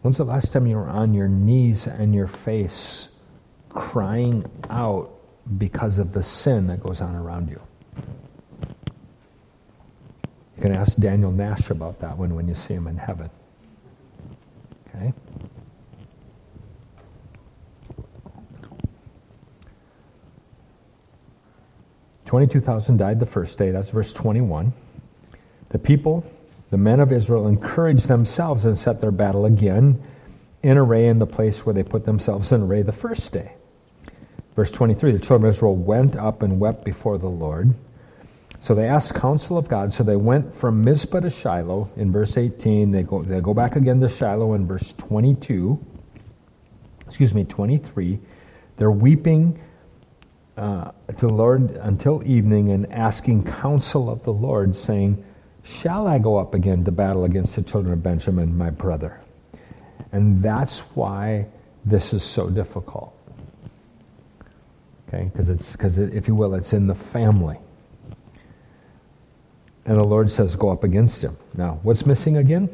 Speaker 1: When's the last time you were on your knees and your face crying out because of the sin that goes on around you? You can ask Daniel Nash about that one when you see him in heaven. Okay? twenty-two thousand died the first day. That's verse twenty-one. The people, the men of Israel, encouraged themselves and set their battle again in array in the place where they put themselves in array the first day. Verse twenty-three, the children of Israel went up and wept before the Lord. So they asked counsel of God. So they went from Mizpah to Shiloh in verse eighteen. They go, they go back again to Shiloh in verse twenty-two. Excuse me, twenty-three. They're weeping uh, to the Lord until evening and asking counsel of the Lord, saying, shall I go up again to battle against the children of Benjamin, my brother? And that's why this is so difficult. Okay, because it's because it, if you will, it's in the family. And the Lord says, go up against him. Now, what's missing again?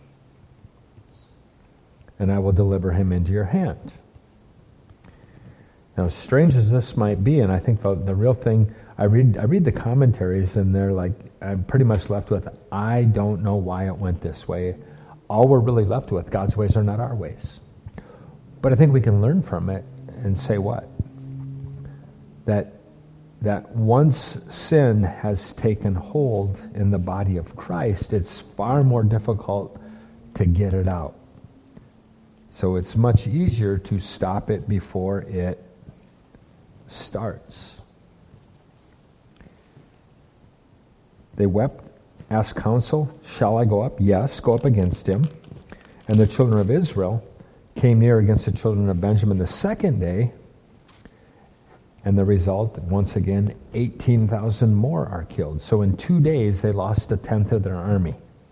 Speaker 1: And I will deliver him into your hand. Now, strange as this might be, and I think the, the real thing, I read I read the commentaries, and they're like, I'm pretty much left with, I don't know why it went this way. All we're really left with, God's ways are not our ways. But I think we can learn from it and say what? That that once sin has taken hold in the body of Christ, it's far more difficult to get it out. So it's much easier to stop it before it starts. They wept, asked counsel, shall I go up? Yes, go up against him. And the children of Israel came near against the children of Benjamin the second day. And the result, once again, eighteen thousand more are killed. So in two days, they lost a tenth of their army.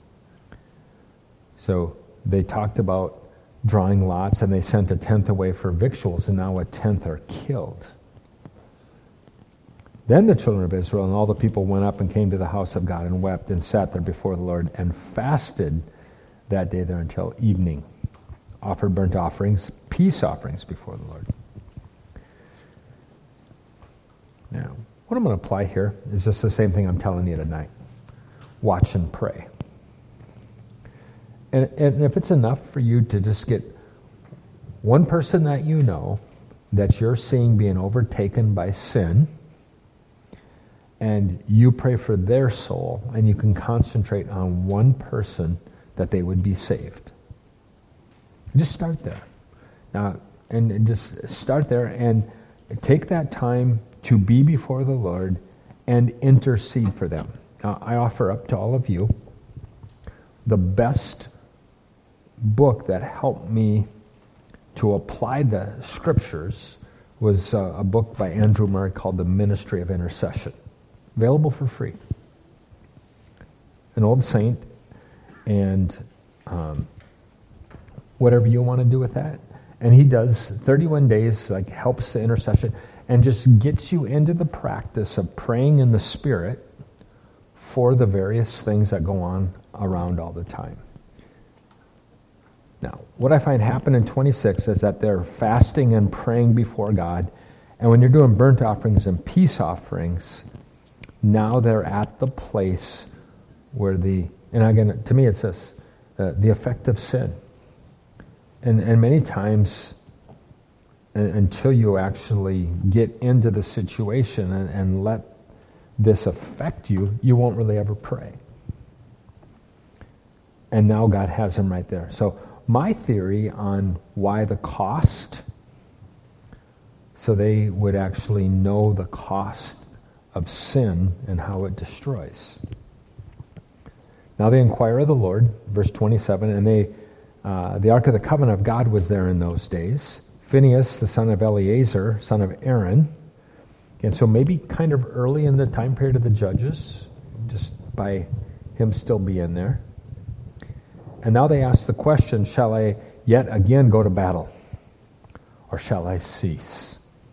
Speaker 1: So they talked about drawing lots, and they sent a tenth away for victuals, and now a tenth are killed. Then the children of Israel and all the people went up and came to the house of God and wept and sat there before the Lord and fasted that day there until evening. Offered burnt offerings, peace offerings before the Lord. Now, what I'm going to apply here is just the same thing I'm telling you tonight. Watch and pray. And, and if it's enough for you to just get one person that you know that you're seeing being overtaken by sin, and you pray for their soul, and you can concentrate on one person that they would be saved. Just start there. Now, and just start there and take that time to be before the Lord and intercede for them. Now, I offer up to all of you the best book that helped me to apply the scriptures was uh, a book by Andrew Murray called The Ministry of Intercession. Available for free. An old saint, and um, whatever you want to do with that. And he does thirty-one days, like helps the intercession, and just gets you into the practice of praying in the Spirit for the various things that go on around all the time. Now, what I find happen in twenty-six is that they're fasting and praying before God, and when you're doing burnt offerings and peace offerings, now they're at the place where the, and again, to me it's this, uh, the effect of sin. And, and many times, uh, until you actually get into the situation and, and let this affect you, you won't really ever pray. And now God has them right there. So my theory on why the cost, so they would actually know the cost of sin and how it destroys. Now they inquire of the Lord, verse twenty-seven, and they, uh, the Ark of the Covenant of God was there in those days. Phinehas, the son of Eleazar, son of Aaron, and so maybe kind of early in the time period of the Judges, just by him still being there. And now they ask the question, shall I yet again go to battle, or shall I cease?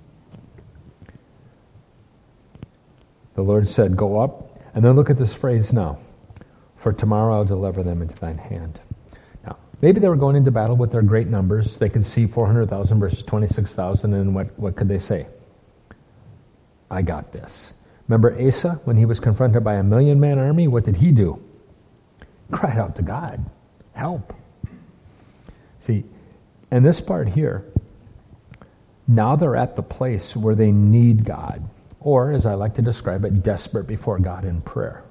Speaker 1: The Lord said, go up, and then look at this phrase now. For tomorrow I'll deliver them into thine hand. Now, Maybe they were going into battle with their great numbers. They could see four hundred thousand versus twenty-six thousand, and what, what could they say? I got this. Remember Asa, when he was confronted by a million-man army, what did he do? Cried out to God, help. See, and this part here, now they're at the place where they need God, or, as I like to describe it, desperate before God in prayer.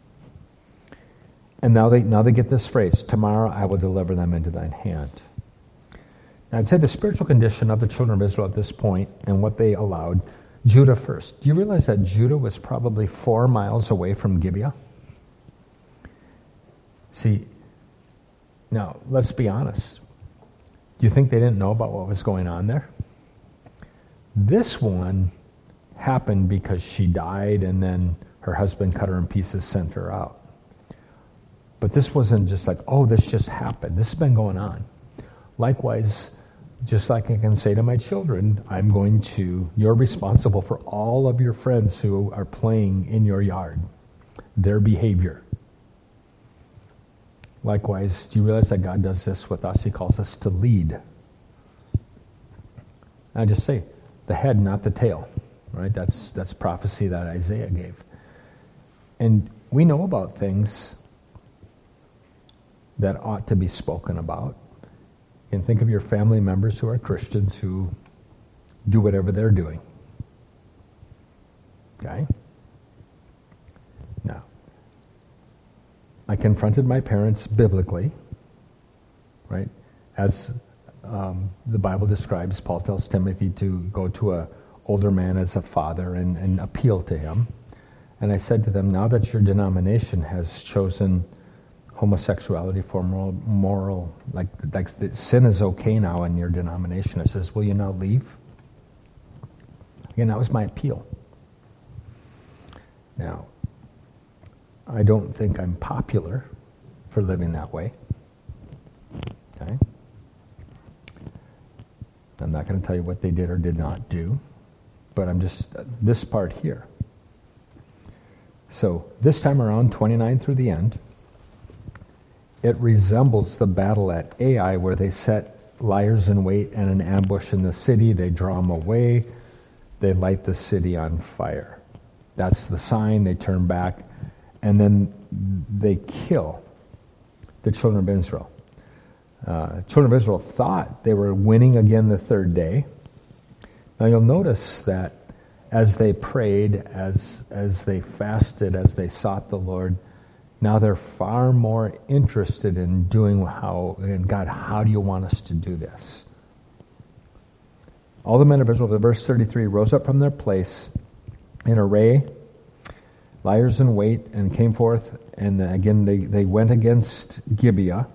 Speaker 1: And now they now they get this phrase, tomorrow I will deliver them into thine hand. Now I'd say the spiritual condition of the children of Israel at this point and what they allowed, Judah first. Do you realize that Judah was probably four miles away from Gibeah? See, now let's be honest. Do you think they didn't know about what was going on there? This one happened because she died and then her husband cut her in pieces, sent her out. But this wasn't just like, oh, this just happened. This has been going on. Likewise, just like I can say to my children, I'm going to, you're responsible for all of your friends who are playing in your yard, their behavior. Likewise, do you realize that God does this with us? He calls us to lead. I just say, the head, not the tail. Right? That's that's prophecy that Isaiah gave. And we know about things that ought to be spoken about. You can think of your family members who are Christians who do whatever they're doing. Okay? Now, I confronted my parents biblically, right? As um, the Bible describes, Paul tells Timothy to go to a older man as a father and, and appeal to him. And I said to them, now that your denomination has chosen homosexuality for moral, moral like, like the, sin is okay now in your denomination, I says, will you now leave? Again, that was my appeal. Now, I don't think I'm popular for living that way. Okay? I'm not going to tell you what they did or did not do, but I'm just, uh, this part here. So this time around, twenty-nine through the end, it resembles the battle at Ai where they set liars in wait and an ambush in the city. They draw them away. They light the city on fire. That's the sign. They turn back. And then they kill the children of Israel. Uh, children of Israel thought they were winning again the third day. Now you'll notice that as they prayed, as as they fasted, as they sought the Lord, now they're far more interested in doing how, and God, how do you want us to do this? All the men of Israel, verse thirty-three, rose up from their place in array, liers in wait, and came forth, and again they, they went against Gibeah.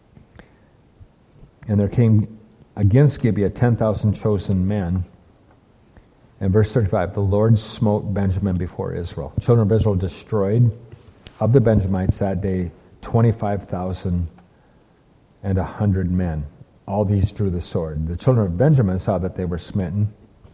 Speaker 1: And there came against Gibeah ten thousand chosen men. And verse thirty-five, the Lord smote Benjamin before Israel. Children of Israel destroyed of the Benjamites that day twenty-five thousand and a hundred men. All these drew the sword. The children of Benjamin saw that they were smitten.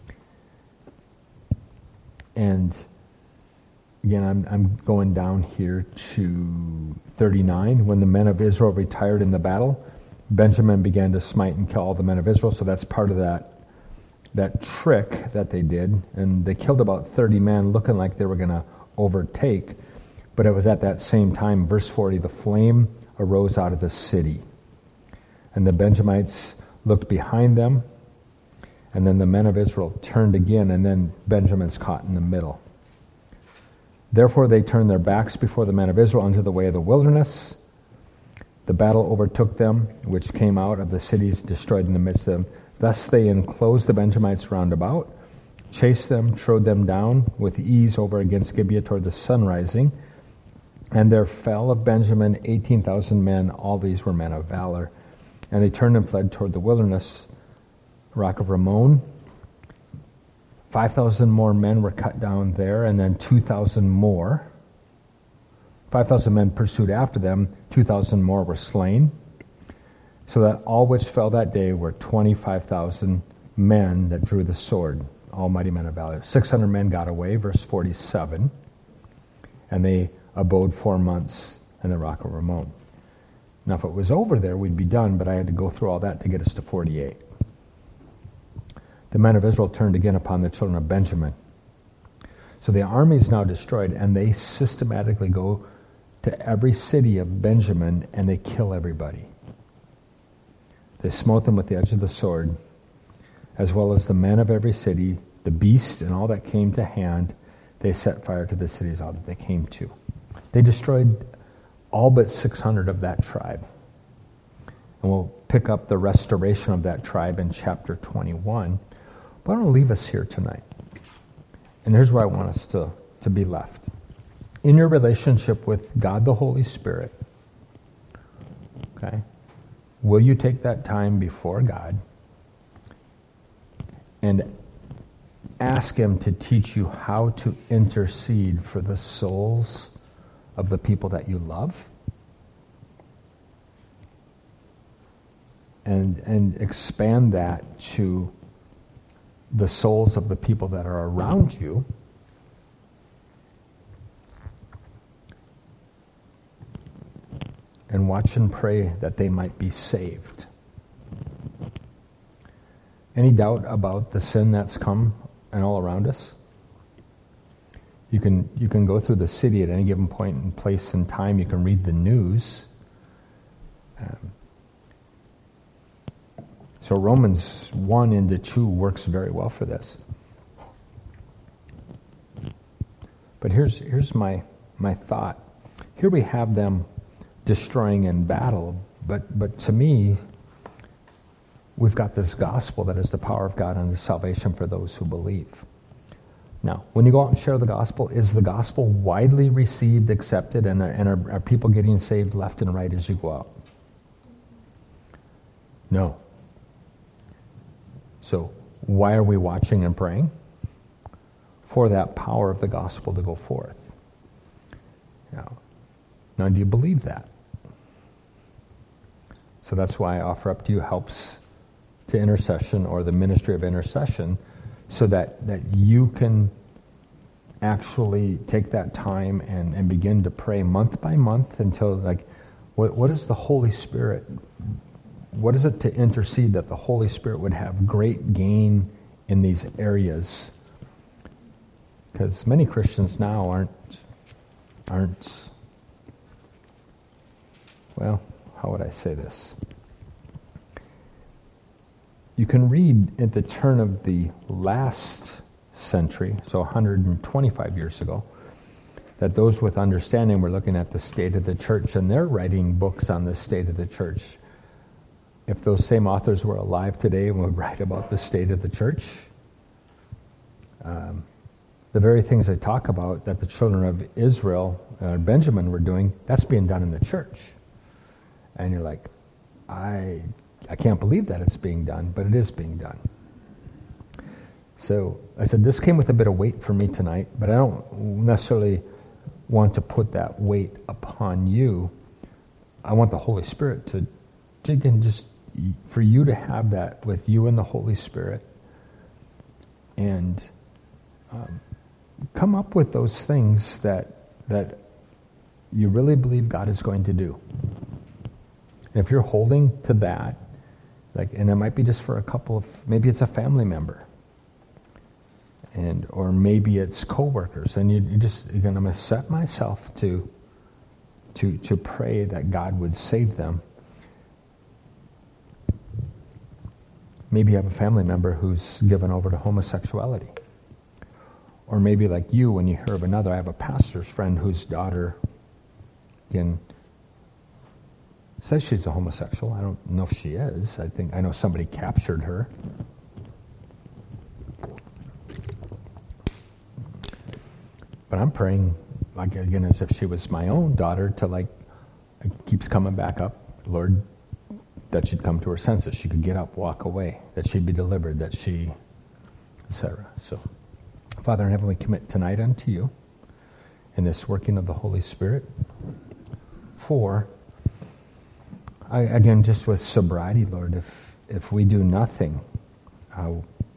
Speaker 1: And again, I'm, I'm going down here to thirty-nine. When the men of Israel retired in the battle, Benjamin began to smite and kill all the men of Israel. So that's part of that that trick that they did. And they killed about thirty men, looking like they were going to overtake. But it was at that same time, verse forty, the flame arose out of the city. And the Benjamites looked behind them. And then the men of Israel turned again, and then Benjamin's caught in the middle. Therefore they turned their backs before the men of Israel unto the way of the wilderness. The battle overtook them, which came out of the cities destroyed in the midst of them. Thus they enclosed the Benjamites round about, chased them, trode them down with ease over against Gibeah toward the sun rising. And there fell of Benjamin eighteen thousand men. All these were men of valor. And they turned and fled toward the wilderness, rock of Ramon. Five thousand more men were cut down there, and then two thousand more. Five thousand men pursued after them. Two thousand more were slain. So that all which fell that day were twenty-five thousand men that drew the sword, all mighty men of valor. Six hundred men got away, verse forty-seven. And they abode four months in the rock of Ramon. Now, if it was over there, we'd be done, but I had to go through all that to get us to forty-eight. The men of Israel turned again upon the children of Benjamin. So the army is now destroyed, and they systematically go to every city of Benjamin, and they kill everybody. They smote them with the edge of the sword, as well as the men of every city, the beasts, and all that came to hand. They set fire to the cities all that they came to. They destroyed all but six hundred of that tribe. And we'll pick up the restoration of that tribe in chapter twenty-one. But I want to leave us here tonight. And here's where I want us to, to be left. In your relationship with God the Holy Spirit, okay, will you take that time before God and ask Him to teach you how to intercede for the souls of the people that you love? And, and expand that to the souls of the people that are around you. And watch and pray that they might be saved. Any doubt about the sin that's come and all around us? You can you can go through the city at any given point in place and time. You can read the news. Um, so Romans one into two works very well for this. But here's here's my my thought. Here we have them destroying in battle, but but to me, we've got this gospel that is the power of God unto salvation for those who believe. Now, when you go out and share the gospel, is the gospel widely received, accepted, and are, and are, are people getting saved left and right as you go out? No. So, why are we watching and praying? For that power of the gospel to go forth. Now, now do you believe that? So that's why I offer up to you helps to intercession or the ministry of intercession, so that, that you can actually take that time and, and begin to pray month by month until, like, what what is the Holy Spirit, what is it to intercede that the Holy Spirit would have great gain in these areas? Because many Christians now aren't, aren't, well, how would I say this? You can read at the turn of the last century, so one hundred twenty-five years ago, that those with understanding were looking at the state of the church, and they're writing books on the state of the church. If those same authors were alive today and would write about the state of the church, um, the very things they talk about that the children of Israel, uh, Benjamin, were doing, that's being done in the church. And you're like, I... I can't believe that it's being done, but it is being done. So I said, this came with a bit of weight for me tonight, but I don't necessarily want to put that weight upon you. I want the Holy Spirit to, to again, just for you to have that with you and the Holy Spirit, and um, come up with those things that that you really believe God is going to do. And if you're holding to that, like, and it might be just for a couple of, maybe it's a family member, and or maybe it's coworkers, and you, you just, again, I'm going to set myself to, to, to pray that God would save them. Maybe you have a family member who's given over to homosexuality, or maybe like you, when you hear of another. I have a pastor's friend whose daughter, again, says she's a homosexual. I don't know if she is. I think I know somebody captured her. But I'm praying, like, again, as if she was my own daughter, to, like, it keeps coming back up, Lord, that she'd come to her senses, she could get up, walk away, that she'd be delivered, that she, et cetera. So, Father in heaven, we commit tonight unto you in this working of the Holy Spirit. For I, again, just with sobriety, Lord, if if we do nothing, uh,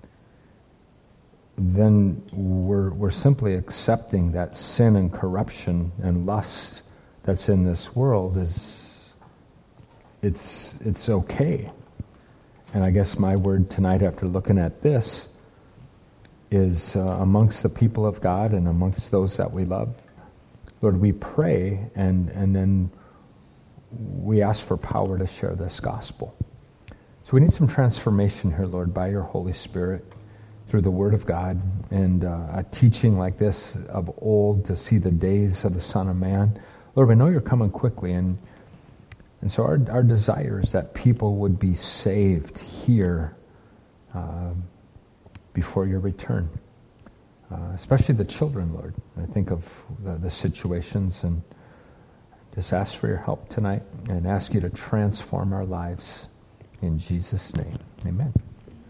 Speaker 1: then we're we're simply accepting that sin and corruption and lust that's in this world is it's it's okay. And I guess my word tonight after looking at this is uh, amongst the people of God and amongst those that we love. Lord, we pray and, and then we ask for power to share this gospel. So we need some transformation here, Lord, by your Holy Spirit through the Word of God and uh, a teaching like this of old to see the days of the Son of Man. Lord, we know you're coming quickly, and and so our, our desire is that people would be saved here uh, before your return, uh, especially the children, Lord. I think of the, the situations and just ask for your help tonight and ask you to transform our lives. In Jesus' name, amen.